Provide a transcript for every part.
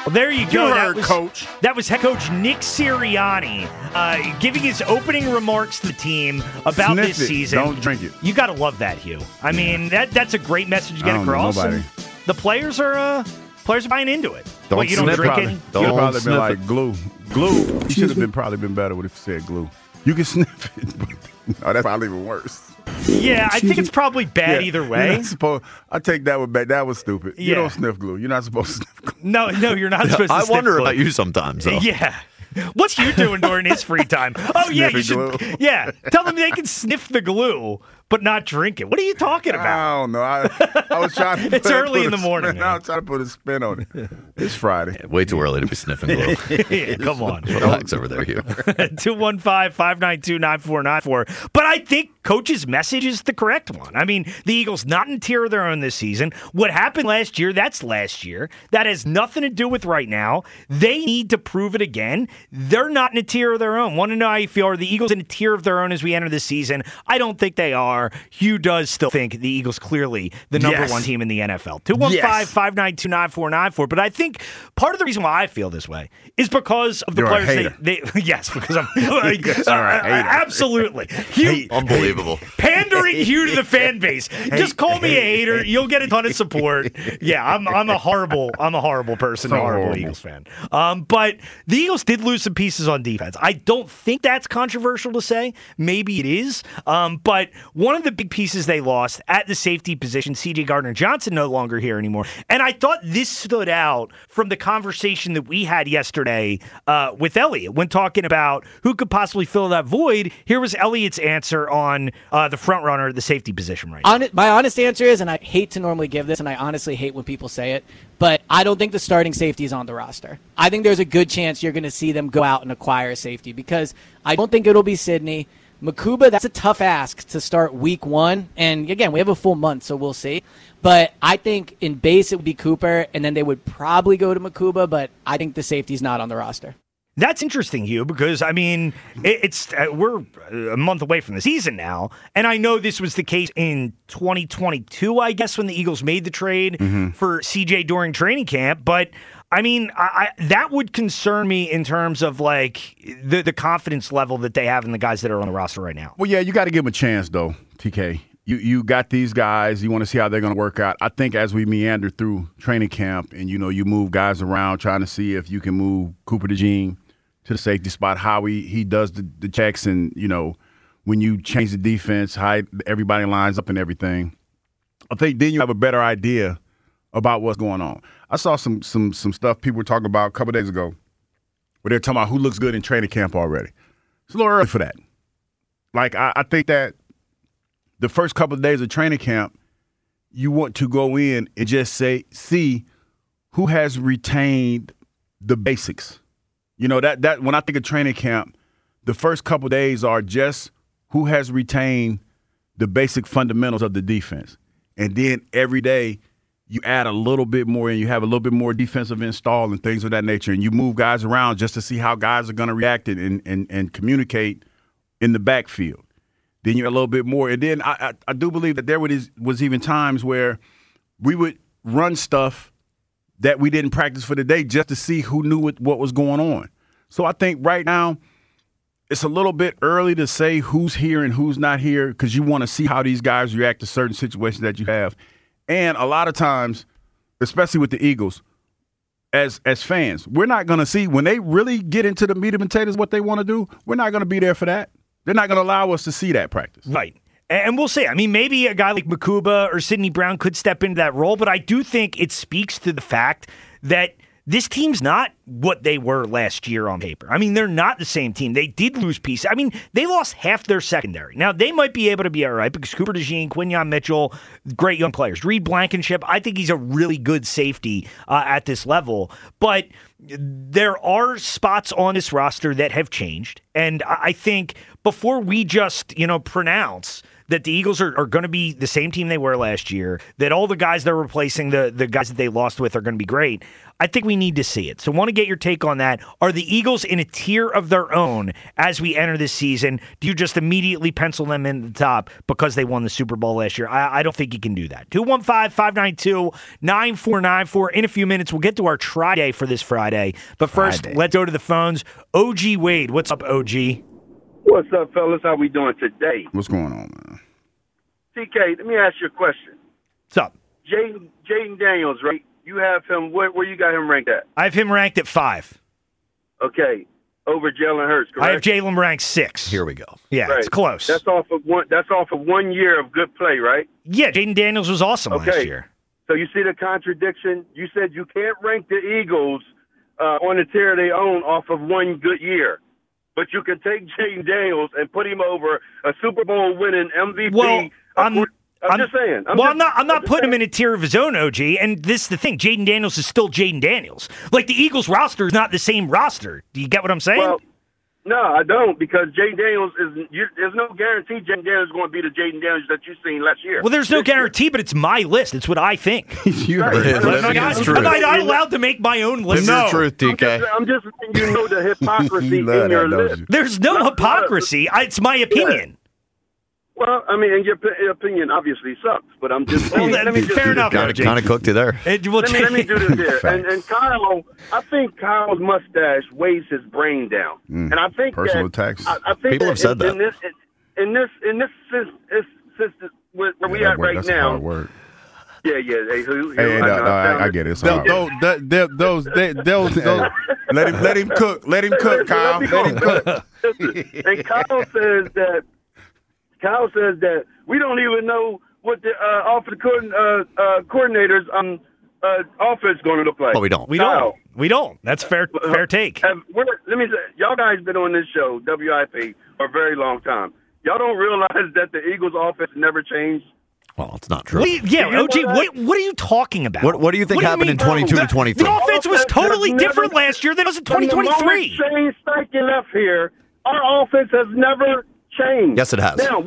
Well, there you go. Coach. That was head coach Nick Sirianni giving his opening remarks to the team about this season. Don't drink it. You got to love that, Hugh. I mean, that's a great message to get across. Nobody. The players are buying into it. Don't you don't drink it? You'd probably been like glue. Glue. You should have probably been better if you said glue. You can sniff it, but that's probably even worse. Yeah, I think it's probably bad either way. I take that one back. That was stupid. Yeah. You don't sniff glue. You're not supposed to sniff glue. No, you're not supposed to I sniff wonder glue. about you sometimes, though. Yeah. What's Hugh doing during his free time? Oh, yeah, you should. Glue. Yeah, tell them they can sniff the glue, but not drink it. What are you talking about? I don't know. I was trying to. It's early in the morning. I was trying to put a spin on it. It's Friday. Yeah, way too early to be sniffing glue. Yeah, come on. Relax over there, Hugh. 215-592-9494. But I think Coach's message is the correct one. I mean, the Eagles not in a tier of their own this season. What happened last year, that's last year. That has nothing to do with right now. They need to prove it again. They're not in a tier of their own. Want to know how you feel? Are the Eagles in a tier of their own as we enter this season? I don't think they are. Hugh does still think the Eagles clearly the number one team in the NFL. 215-592-9494. But I think part of the reason why I feel this way is because of the You're players. Yes, because I'm absolutely. Hugh, Unbelievable. pandering Hugh to the fan base. Just call me a hater. You'll get a ton of support. Yeah, I'm a horrible person, a horrible Eagles fan. But the Eagles did lose some pieces on defense. I don't think that's controversial to say. Maybe it is. But one of the big pieces they lost at the safety position, C.J. Gardner-Johnson no longer here anymore. And I thought this stood out from the conversation that we had yesterday with Elliott when talking about who could possibly fill that void. Here was Elliott's answer on the front runner at the safety position right now. My honest answer is, and I hate to normally give this, and I honestly hate when people say it, but I don't think the starting safety is on the roster. I think there's a good chance you're going to see them go out and acquire a safety because I don't think it'll be Sidney. Mukuba, that's a tough ask to start week one. And again, we have a full month, so we'll see. But I think in base it would be Cooper, and then they would probably go to Mukuba, but I think the safety's not on the roster. That's interesting, Hugh, because, I mean, it's we're a month away from the season now, and I know this was the case in 2022, I guess, when the Eagles made the trade for CJ during training camp, but I mean, that would concern me in terms of, like, the confidence level that they have in the guys that are on the roster right now. Well, yeah, you got to give them a chance, though, TK. You got these guys. You want to see how they're going to work out. I think as we meander through training camp and, you know, you move guys around trying to see if you can move Cooper DeJean to the safety spot, how he does the checks and, you know, when you change the defense, how everybody lines up and everything. I think then you have a better idea about what's going on. I saw some stuff people were talking about a couple days ago where they're talking about who looks good in training camp already. It's a little early for that. Like, I think that the first couple of days of training camp, you want to go in and just see who has retained the basics. You know, that when I think of training camp, the first couple of days are just who has retained the basic fundamentals of the defense. And then every day you add a little bit more and you have a little bit more defensive install and things of that nature. And you move guys around just to see how guys are going to react and communicate in the backfield. Then you're a little bit more. And then I do believe that there was even times where we would run stuff that we didn't practice for the day just to see who knew what was going on. So I think right now it's a little bit early to say who's here and who's not here because you want to see how these guys react to certain situations that you have. And a lot of times, especially with the Eagles, as fans, we're not going to see when they really get into the meat and potatoes what they want to do, we're not going to be there for that. They're not going to allow us to see that practice. Right. And we'll see. I mean, maybe a guy like Mukuba or Sidney Brown could step into that role, but I do think it speaks to the fact that this team's not what they were last year on paper. I mean, they're not the same team. They did lose pieces. I mean, they lost half their secondary. Now, they might be able to be all right because Cooper DeJean, Quinyon Mitchell, great young players. Reed Blankenship, I think he's a really good safety at this level. But there are spots on this roster that have changed. And I think before we just, pronounce that the Eagles are going to be the same team they were last year, that all the guys they're replacing, the guys that they lost with, are going to be great. I think we need to see it. So I want to get your take on that. Are the Eagles in a tier of their own as we enter this season? Do you just immediately pencil them in the top because they won the Super Bowl last year? I don't think you can do that. 215-592-9494. In a few minutes, we'll get to our try-day for this Friday. But first, let's go to the phones. OG Wade. What's up, OG? What's up, fellas? How we doing today? What's going on, man? TK, let me ask you a question. What's up? Jaden Daniels, right? You have him, where you got him ranked at? I have him ranked at 5. Okay. Over Jalen Hurts, correct? I have Jalen ranked 6. Here we go. Yeah, right. It's close. That's off of 1 year of good play, right? Yeah, Jaden Daniels was awesome last year. So you see the contradiction? You said you can't rank the Eagles on the tier they own off of 1 good year. But you can take Jaden Daniels and put him over a Super Bowl winning MVP. Well, I'm just saying. I'm not putting him in a tier of his own, OG. And this is the thing: Jaden Daniels is still Jaden Daniels. Like the Eagles roster is not the same roster. Do you get what I'm saying? Well, no, I don't, because Jaden Daniels there's no guarantee Jaden Daniels is going to be the Jaden Daniels that you've seen last year. Well, there's no guarantee, but it's my list. It's what I think. You Right. heard it. Am I not allowed to make my own list? This is the truth, TK. I'm just letting you know the hypocrisy in love your that, don't list. you? There's no hypocrisy. It's my opinion. Well, I mean, and your opinion obviously sucks, but I'm just saying. Well, fair enough, Kind OG. of cooked you there. Let me do this here. And Kyle, I think Kyle's mustache weighs his brain down. And I think Personal that, attacks. I think People have said that. In this system where we at right that's now. A hard word. Yeah. Hey, I get it. It's hard. Those. Let him cook. Let him cook, Kyle. Let him cook. And Kyle says that we don't even know what the offensive coordinator's offense going to look like. Well, we don't. We don't. That's fair take. Let me say, y'all guys been on this show, WIP, for a very long time. Y'all don't realize that the Eagles' offense never changed. Well, it's not true. OG, what are you talking about? What do you think happened in 22 to 23? The offense was totally different last year than it was in 2023. Shane Steichen left here, our offense has never changed. Yes, it has. Now,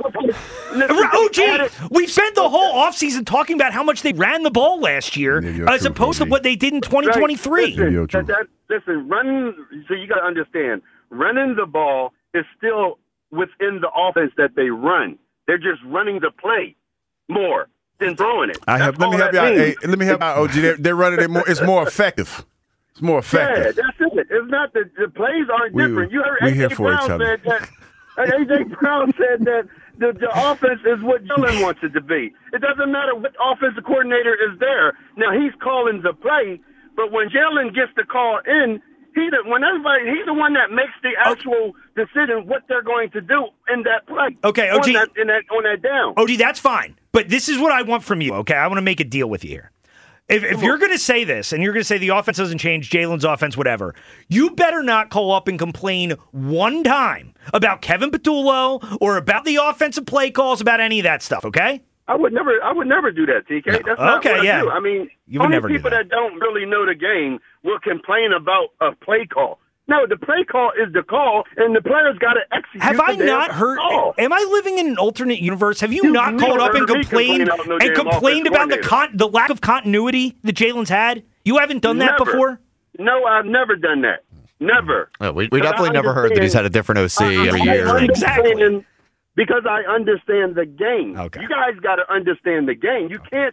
OG, we've spent the whole offseason talking about how much they ran the ball last year as opposed to what they did in 2023. Listen, running, so you got to understand, running the ball is still within the offense that they run. They're just running the play more than throwing it. Let me help you out. Hey, let me help you out, OG. They're running it more. It's more effective. It's more effective. Yeah, that's it. It's not the plays aren't different. You heard here A.J. for each Brown other. said that. A.J. Brown said that the offense is what Jalen wants it to be. It doesn't matter what offensive coordinator is there. Now, he's calling the play, but when Jalen gets the call in, he's the one that makes the actual decision what they're going to do in that play. Okay, OG. On that down. OG, that's fine. But this is what I want from you, okay? I want to make a deal with you here. If you're going to say this, and you're going to say the offense doesn't change, Jalen's offense, whatever, you better not call up and complain one time about Kevin Patullo or about the offensive play calls, about any of that stuff, okay? I would never do that, TK. No. That's not Okay, what yeah. I do. I mean, You would only never do people that. that don't really know the game will complain about a play call. No, the play call is the call, and the players got to execute. Have I the not damn heard? call. Am I living in an alternate universe? Have you You've not called never up and heard me complained complain about no damn about offensive the lack of continuity that Jalen's had? You haven't done that Never. before? No, I've never done that. Never. We definitely never heard that he's had a different OC every year. Exactly. Because I understand the game. Okay. You guys got to understand the game. You can't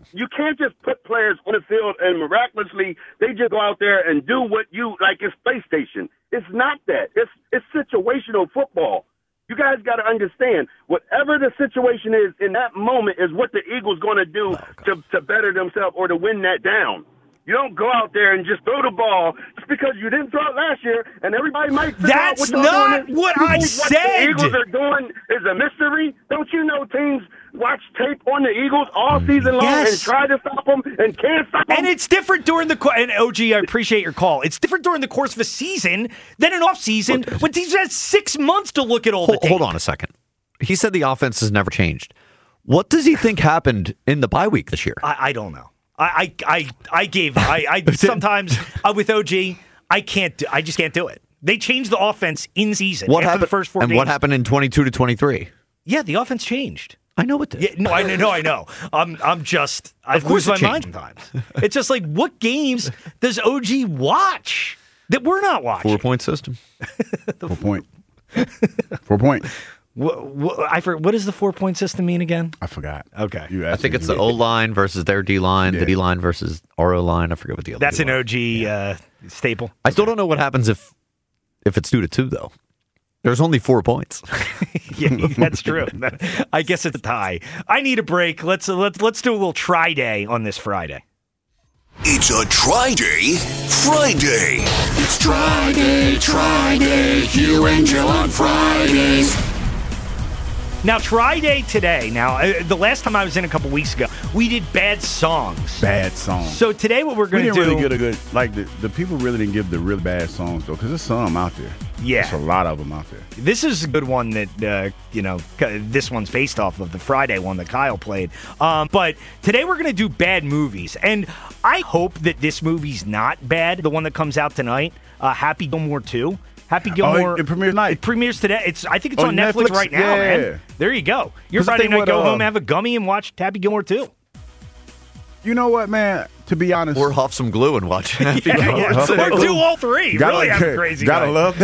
just put players on the field and miraculously they just go out there and do what you like. It's PlayStation. It's not that. It's situational football. You guys got to understand whatever the situation is in that moment is what the Eagles going to do to better themselves or to win that down. You don't go out there and just throw the ball just because you didn't throw it last year, and everybody might figure out That's what not doing. what You I think said. What the Eagles are doing is a mystery. Don't you know teams watch tape on the Eagles all season long and try to stop them and can't stop them? And it's different during the and OG, I appreciate your call. It's different during the course of a season than an off season when teams have 6 months to look at all the tape. Hold on a second. He said the offense has never changed. What does he think happened in the bye week this year? I don't know. I sometimes with OG, I just can't do it. They changed the offense in season. What after happened the first 4 and games. what happened in 22 to 23? Yeah, the offense changed. I know it did. Yeah, no, I know. I lose my mind sometimes. It's just like, what games does OG watch that we're not watching? 4-point system. 4 point. 4 point. What does the 4-point system mean again? I forgot. Okay. You I asked think me. it's the O-line versus their D-line, the D-line versus our O-line. I forget what the other That's an D-line. OG staple. I still don't know what happens if it's 2-2, though. There's only 4 points. Yeah, that's true. I guess it's a tie. I need a break. Let's do a little try day on this Friday. It's a try-day Friday. It's try-day, Hugh and Joe on Fridays. Now, try day today. Now, the last time I was in a couple weeks ago, we did bad songs. Bad songs. So today what we're We going to didn't do... really get a good, like, the people really didn't give the really bad songs, though, because there's some out there. Yeah. There's a lot of them out there. This is a good one that, this one's based off of the Friday one that Kyle played. But today we're going to do bad movies. And I hope that this movie's not bad, the one that comes out tonight, Happy Gilmore 2. Happy Gilmore. It premieres tonight. It premieres today. I think it's On on Netflix right now, yeah. man. There you go. Your 'Cause I Friday think night, what, go home, have a gummy, and watch Happy Gilmore 2. You know what, man? To be honest. Or huff some glue and watch Happy Gilmore. Or do all three. Really have a crazy Gotta night. love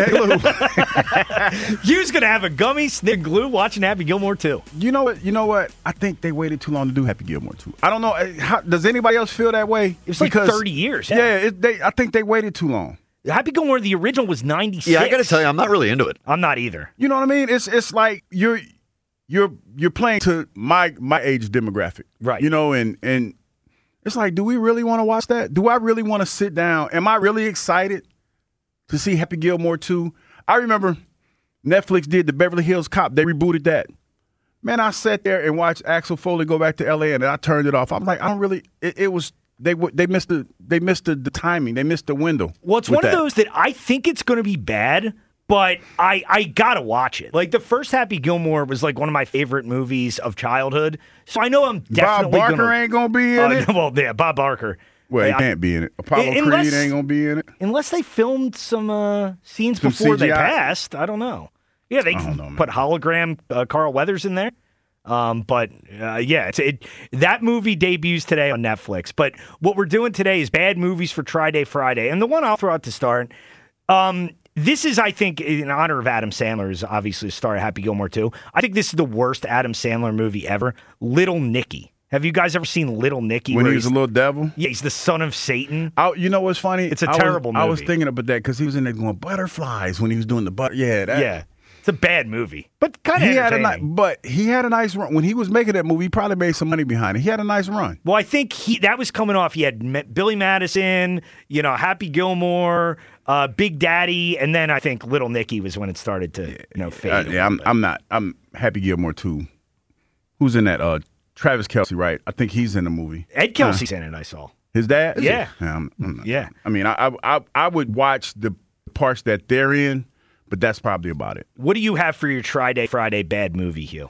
that glue. You's going to have a gummy, snick glue, watching Happy Gilmore 2. You know what? I think they waited too long to do Happy Gilmore 2. I don't know. Does anybody else feel that way? It was like 30 years. Yeah, I think they waited too long. Happy Gilmore, the original, was 96. Yeah, I got to tell you, I'm not really into it. I'm not either. You know what I mean? It's like you're playing to my age demographic. Right. You know, and it's like, do we really want to watch that? Do I really want to sit down? Am I really excited to see Happy Gilmore 2? I remember Netflix did the Beverly Hills Cop. They rebooted that. Man, I sat there and watched Axel Foley go back to L.A. and I turned it off. I'm like, I don't really. It was they missed the timing. They missed the window. Well, it's one of those that I think it's going to be bad, but I gotta watch it. Like, the first Happy Gilmore was like one of my favorite movies of childhood, so I know I'm definitely Bob Barker ain't gonna be in it. Well, yeah, Bob Barker. Well, he can't be in it. Apollo Creed ain't gonna be in it unless they filmed some scenes before they passed. I don't know. Yeah, they put hologram Carl Weathers in there. That movie debuts today on Netflix. But what we're doing today is bad movies for Try-Day Friday. And the one I'll throw out to start, this is, I think, in honor of Adam Sandler, is obviously the star of Happy Gilmore 2. I think this is the worst Adam Sandler movie ever, Little Nicky. Have you guys ever seen Little Nicky? When he was a little devil? Yeah, he's the son of Satan. You know what's funny? It's a terrible movie. I was thinking about that because he was in there going, butterflies, when he was doing the butter. Yeah. It's a bad movie, but kind of entertaining. But he had a nice run. When he was making that movie, he probably made some money behind it. He had a nice run. Well, I think that was coming off. He had Billy Madison, Happy Gilmore, Big Daddy, and then I think Little Nicky was when it started to fade. I'm Happy Gilmore 2. Who's in that? Travis Kelce, right? I think he's in the movie. Ed Kelsey's in it, I saw. His dad? Yeah. Yeah. I mean, I would watch the parts that they're in, but that's probably about it. What do you have for your Try-Day Friday bad movie, Hugh?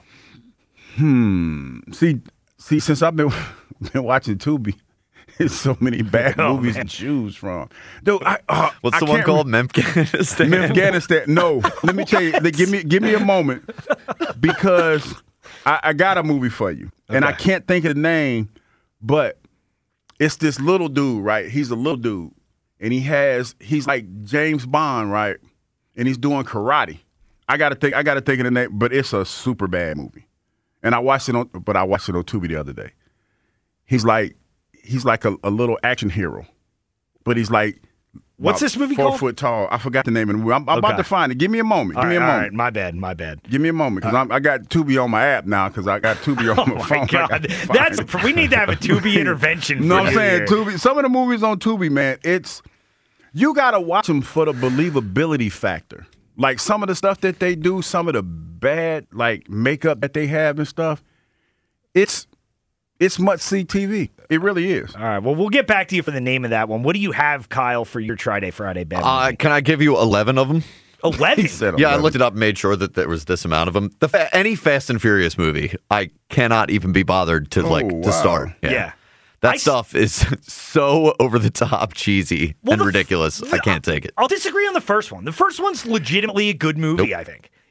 See, since I've been watching Tubi, there's so many bad movies to choose from. Dude, what's the one called? Memphganistan? Memphganistan. No, let me tell you. Give me a moment, because I got a movie for you, and I can't think of the name, but it's this little dude, right? He's a little dude, and he's like James Bond, right? And he's doing karate. I gotta think of the name, but it's a super bad movie. And I watched it on Tubi the other day. He's like a little action hero, but he's like, what's this movie 4 called? 4 foot tall. I forgot the name of the movie. I'm about to find it. Give me a moment. Give me a moment. All right, my bad. Give me a moment, because I got Tubi on my app now, because I got Tubi on my phone. Oh my God, we need to have a Tubi intervention. No, I'm saying Tubi. Some of the movies on Tubi, man, you gotta watch them for the believability factor. Like, some of the stuff that they do, some of the bad like makeup that they have and stuff, it's must-see TV. It really is. All right. Well, we'll get back to you for the name of that one. What do you have, Kyle, for your Try-Day Friday bad movie? Can I give you 11 of them? 11? Yeah, I looked it up and made sure that there was this amount of them. Any Fast and Furious movie, I cannot even be bothered to start. Yeah. That stuff is so over the top, cheesy, and ridiculous. I can't take it. I'll disagree on the first one. The first one's legitimately a good movie, I think.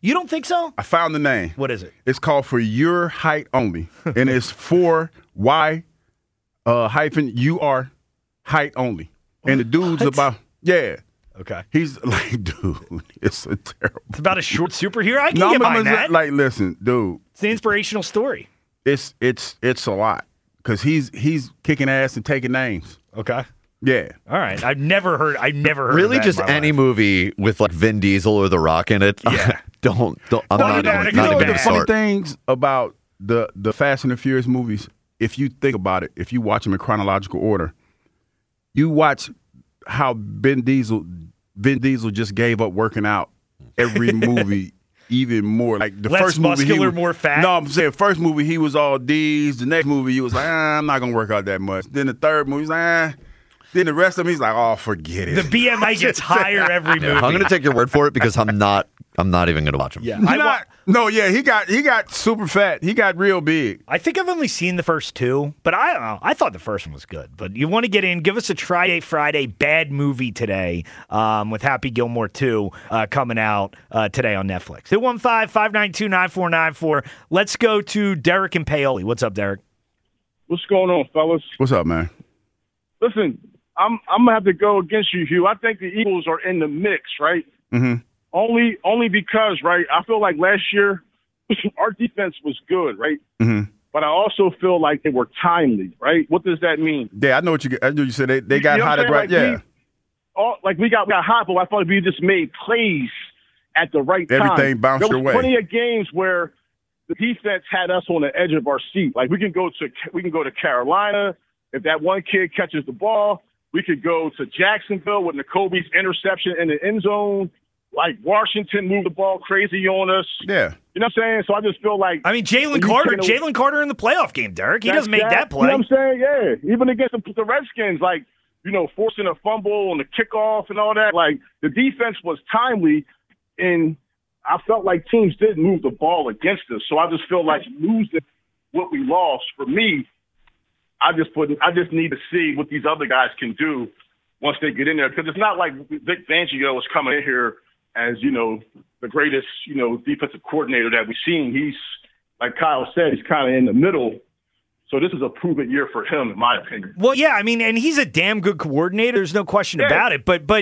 You don't think so? I found the name. What is it? It's called For Your Height Only, and it's for Y hyphen UR height only. And the dude's about Okay. He's like, dude, it's a terrible. It's about a short superhero. I can get behind that. Like, listen, dude, it's an inspirational story. It's a lot because he's kicking ass and taking names. Okay. Yeah. All right. I've never heard. Really, of that just in my any life. movie with like Vin Diesel or The Rock in it. Yeah. don't. I'm not bad. even. You know Not what even the bad. funny start. things about the Fast and the Furious movies, if you think about it, if you watch them in chronological order, you watch how Vin Diesel just gave up working out every movie even more. Like the Less first movie, muscular, more fat? No, I'm saying first movie he was all D's. The next movie he was like, I'm not gonna work out that much. Then the third movie he's like, Then the rest of me he's like, oh, forget it. The BMI gets higher every movie. I'm going to take your word for it because I'm not even going to watch them. Yeah. He got super fat. He got real big. I think I've only seen the first two, but I don't know. I thought the first one was good. But you want to get in, give us a Friday bad movie today with Happy Gilmore 2 coming out today on Netflix. 215-592-9494. Let's go to Derek and Paoli. What's up, Derek? What's going on, fellas? What's up, man? Listen, I'm gonna have to go against you, Hugh. I think the Eagles are in the mix, right? Mm-hmm. Only because, right? I feel like last year our defense was good, right? Mm-hmm. But I also feel like they were timely, right? What does that mean? Yeah, I know what you said. They got You know hot what at I'm saying? right. We got hot, but I thought we just made plays at the right time. Everything bounced your way. There was plenty of games where the defense had us on the edge of our seat. Like we can go to Carolina if that one kid catches the ball. We could go to Jacksonville with N'Kobe's interception in the end zone. Like Washington moved the ball crazy on us. Yeah. You know what I'm saying? So I just feel like Jalen Carter in the playoff game, Derek. He doesn't make that play. You know what I'm saying? Yeah. Even against the Redskins, like, forcing a fumble on the kickoff and all that. Like, the defense was timely, and I felt like teams did move the ball against us. So I just feel like losing what we lost, for me, I just need to see what these other guys can do once they get in there. Because it's not like Vic Fangio is coming in here as, the greatest, defensive coordinator that we've seen. He's, like Kyle said, he's kind of in the middle. So this is a proven year for him, in my opinion. Well, yeah, and he's a damn good coordinator. There's no question about it. But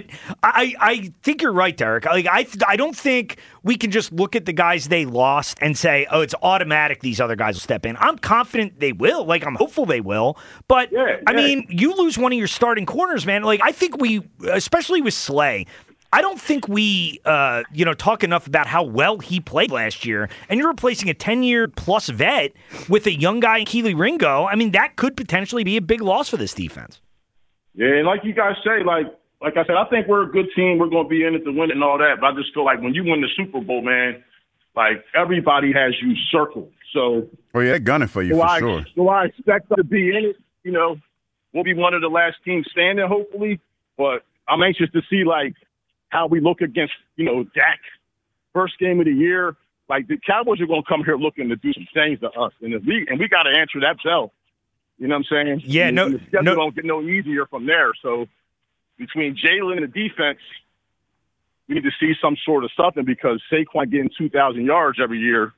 I think you're right, Derek. Like I don't think we can just look at the guys they lost and say, oh, it's automatic these other guys will step in. I'm confident they will. Like, I'm hopeful they will. But, I mean, you lose one of your starting corners, man. Like, I think we, especially with Slay, I don't think we, talk enough about how well he played last year. And you're replacing a 10-year-plus vet with a young guy, Keely Ringo. I mean, that could potentially be a big loss for this defense. Yeah, and like you guys say, like I said, I think we're a good team. We're going to be in it to win it and all that. But I just feel like when you win the Super Bowl, man, like everybody has you circled. So, yeah, they're gunning for you for sure. So I expect us to be in it. We'll be one of the last teams standing, hopefully. But I'm anxious to see, like, how we look against, Dak, first game of the year. Like, the Cowboys are going to come here looking to do some things to us. And we got to answer that bell. You know what I'm saying? Yeah, and the schedule don't get no easier from there. So between Jalen and the defense, we need to see some sort of something because Saquon getting 2,000 yards every year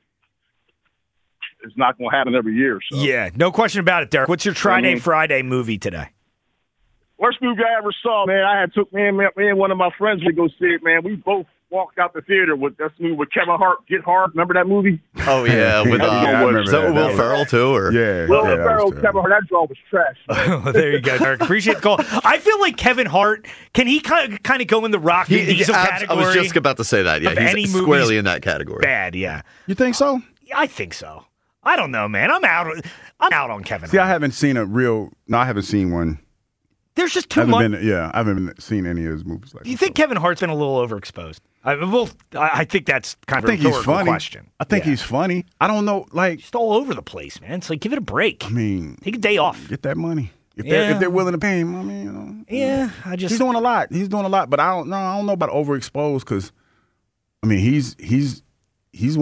is not going to happen every year. So. Yeah, no question about it, Derek. What's your Friday movie today? Worst movie I ever saw, man. I had took me and one of my friends to go see it, man. We both walked out the theater with that movie with Kevin Hart, Get Hard. Remember that movie? Oh, yeah. With is that Will Ferrell, too? Or? Yeah. Will Ferrell, Kevin Hart. That draw was trash. There you go, Derek. Appreciate the call. I feel like Kevin Hart, can he kind of go in the Rock Diesel category? I was just about to say that. Yeah, he's squarely in that category. Bad, yeah. You think so? Yeah, I think so. I don't know, man. I'm out on Kevin Hart. I haven't seen I haven't seen one. There's just too much. I haven't seen any of his movies. Do you think Kevin Hart's been a little overexposed? I think that's kind of a rhetorical question. I think he's funny. I don't know, like just all over the place, man. It's like give it a break. I mean, take a day off. Get that money if they're willing to pay him. I mean, he's doing a lot. He's doing a lot, but I don't know about overexposed because, I mean, he's winning.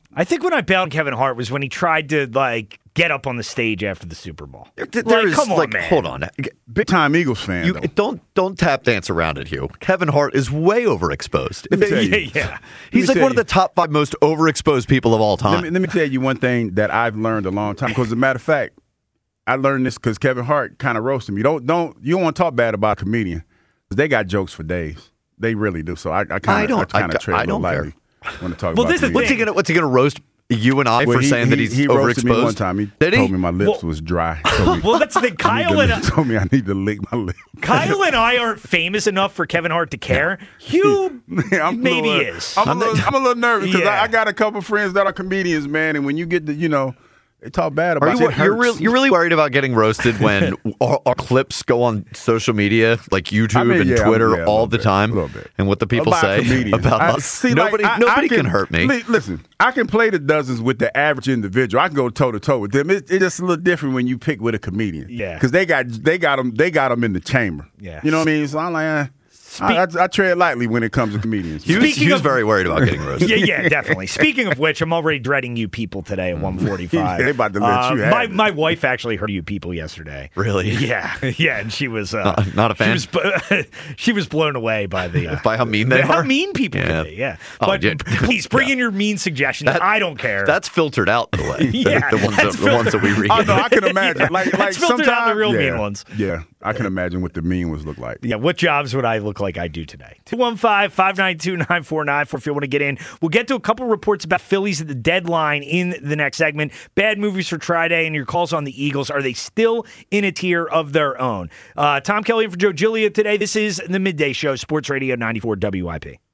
I think when I bailed on Kevin Hart was when he tried to get up on the stage after the Super Bowl. Come on, man. Hold on. Big time Eagles fan. You don't tap dance around it, Hugh. Kevin Hart is way overexposed. Yeah. He's like one of the top 5 most overexposed people of all time. Let me tell you one thing that I've learned a long time. Because as a matter of fact, I learned this because Kevin Hart kind of roasted me. You don't want to talk bad about a comedian. They got jokes for days. They really do. So I kind of tread a little lightly when I talk about this is comedians. What's he gonna roast you and I for saying that he's he roasted overexposed? Me one time. He Did told me my lips was dry. Well, that's the thing. Kyle and told me I need to lick my lips. Kyle and I aren't famous enough for Kevin Hart to care. Hugh maybe is. I'm a little nervous because Yeah. I got a couple friends that are comedians, man, and when you get to, they talk bad about it. You're really worried about getting roasted when our clips go on social media like YouTube and Twitter all the time, and what the people about say comedians. about us. Nobody can hurt me. Listen, I can play the dozens with the average individual. I can go toe to toe with them. It's just a little different when you pick with a comedian. Yeah, because they got them in the chamber. Yeah, you know what I mean. So I'm like. I tread lightly when it comes to comedians. He was very worried about getting roasted. Yeah, definitely. Speaking of which, I'm already dreading you people today at 1:45. Yeah, they about to let you have my wife actually heard you people yesterday. Really? Yeah, and she was not a fan. She was blown away by by how mean they are. How mean people can be. Yeah, but please bring in your mean suggestions. I don't care. That's filtered out, by the way. Yeah, the ones that we read. Oh no, I can imagine. Like that's filtered out the real mean yeah, ones. Yeah, I can imagine what the mean ones look like. Yeah, what jobs would I look like I do today? 215-592-9494 if you want to get in. We'll get to a couple reports about Phillies at the deadline in the next segment. Bad movies for Friday and your calls on the Eagles. Are they still in a tier of their own? Tom Kelly in for Joe Giglio today. This is the Midday Show, Sports Radio 94 WIP.